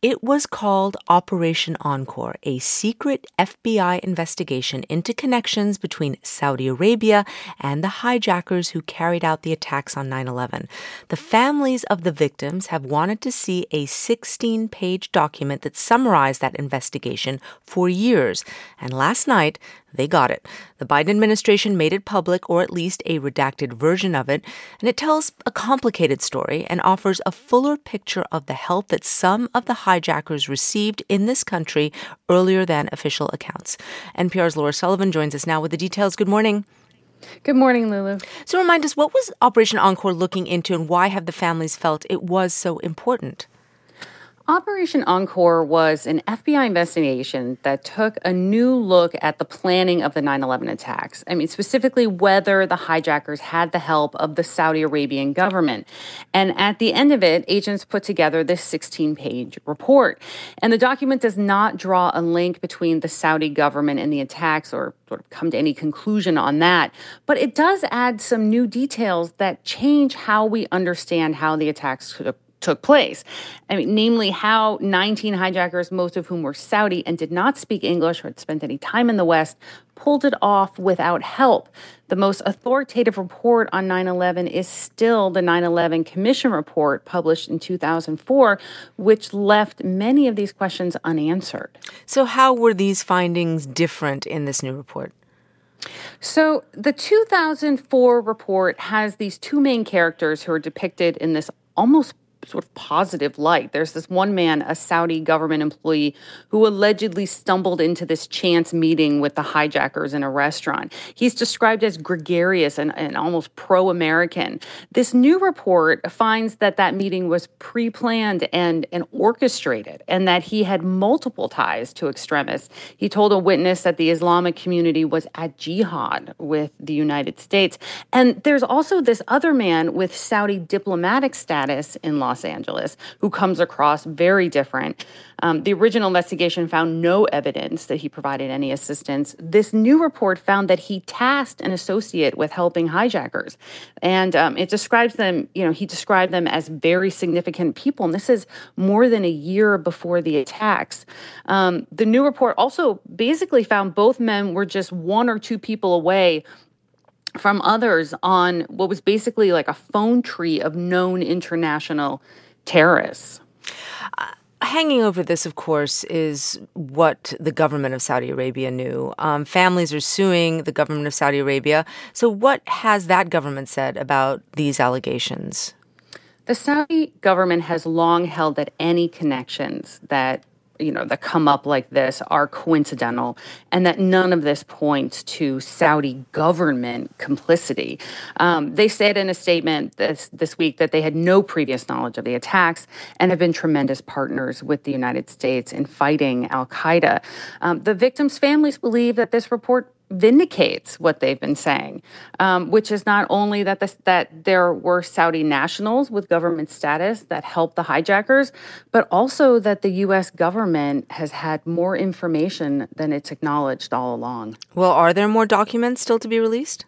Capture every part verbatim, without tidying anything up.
It was called Operation Encore, a secret F B I investigation into connections between Saudi Arabia and the hijackers who carried out the attacks on nine eleven. The families of the victims have wanted to see a sixteen-page document that summarized that investigation for years. And last night, they got it. The Biden administration made it public, or at least a redacted version of it, and it tells a complicated story and offers a fuller picture of the help that some of the hijackers received in this country earlier than official accounts. N P R's Laura Sullivan joins us now with the details. Good morning. Good morning, Lulu. So remind us, what was Operation Encore looking into, and why have the families felt it was so important? Operation Encore was an F B I investigation that took a new look at the planning of the nine eleven attacks. I mean, specifically whether the hijackers had the help of the Saudi Arabian government. And at the end of it, agents put together this sixteen-page report. And the document does not draw a link between the Saudi government and the attacks or sort of come to any conclusion on that. But it does add some new details that change how we understand how the attacks could have took place. I mean, namely how nineteen hijackers, most of whom were Saudi and did not speak English or had spent any time in the West, pulled it off without help. The most authoritative report on nine eleven is still the nine eleven Commission report published in two thousand four, which left many of these questions unanswered. So how were these findings different in this new report? So the two thousand four report has these two main characters who are depicted in this almost sort of positive light. There's this one man, a Saudi government employee, who allegedly stumbled into this chance meeting with the hijackers in a restaurant. He's described as gregarious and, and almost pro-American. This new report finds that that meeting was pre-planned and, and orchestrated, and that he had multiple ties to extremists. He told a witness that the Islamic community was at jihad with the United States. And there's also this other man with Saudi diplomatic status in Los Los Angeles, who comes across very different. Um, the original investigation found no evidence that he provided any assistance. This new report found that he tasked an associate with helping hijackers. And um, it describes them, you know, he described them as very significant people. And this is more than a year before the attacks. Um, the new report also basically found both men were just one or two people away from others on what was basically like a phone tree of known international terrorists. Uh, hanging over this, of course, is what the government of Saudi Arabia knew. Um, families are suing the government of Saudi Arabia. So what has that government said about these allegations? The Saudi government has long held that any connections that you know, that come up like this are coincidental, and that none of this points to Saudi government complicity. Um, they said in a statement this, this week that they had no previous knowledge of the attacks and have been tremendous partners with the United States in fighting al-Qaeda. Um, the victims' families believe that this report vindicates what they've been saying, um, which is not only that this, that there were Saudi nationals with government status that helped the hijackers, but also that the U S government has had more information than it's acknowledged all along. Well, are there more documents still to be released?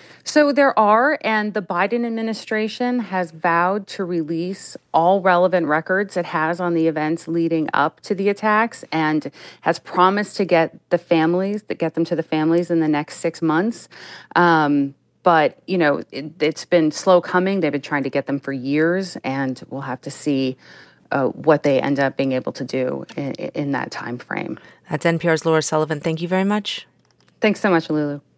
So there are, and the Biden administration has vowed to release all relevant records it has on the events leading up to the attacks, and has promised to get the families, to get them to the families in the next six months. Um, but, you know, it, it's been slow coming. They've been trying to get them for years, and we'll have to see uh, what they end up being able to do in, in that time frame. That's N P R's Laura Sullivan. Thank you very much. Thanks so much, Lulu.